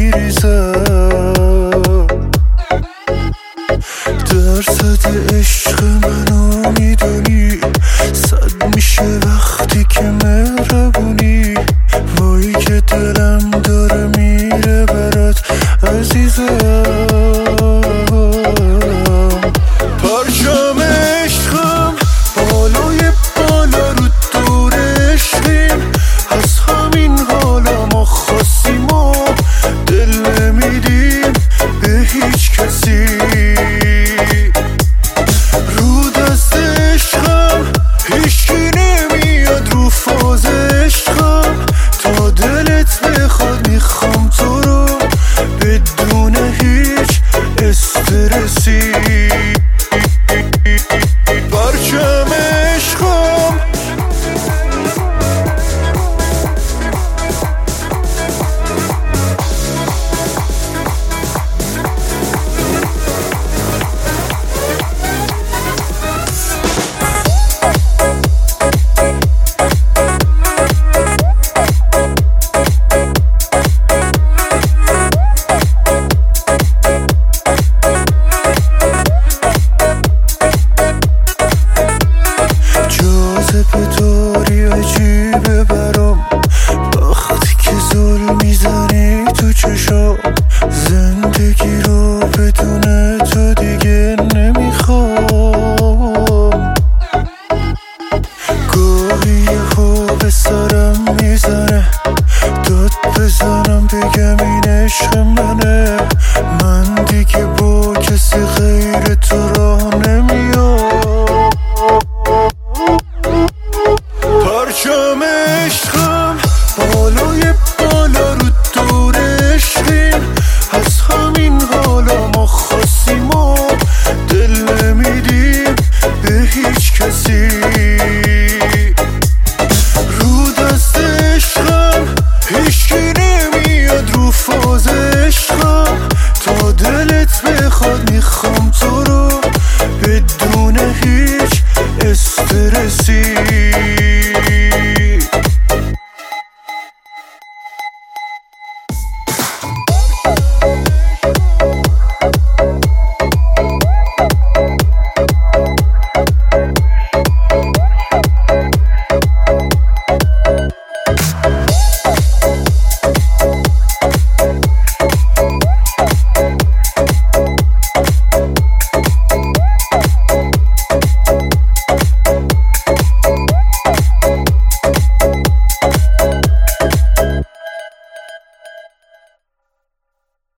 میریزم. درصد عشق منو میدونی، صد میشه وقتی که مهربونی. وای که دلم داره میره برات عزیزم. پرچم عشقم بالای بالا رو دور عشقیم، از همین حالا ما خواستیم و دل نمیدیم به هیچ کسی. رو دست عشقم هیچکی نمیاد رو فاز عشقم، تا دلت بخواد میخوام تو رو بدون هیچ استرسی. پرچم عشقم جاذبه داری عجیبه برام، وقتی که زل میزنی تو چشام. زندگی رو بدون تو دیگه نمیخوام. گاهی یهو به سرم میزنه، داد بزنم بگم این عشق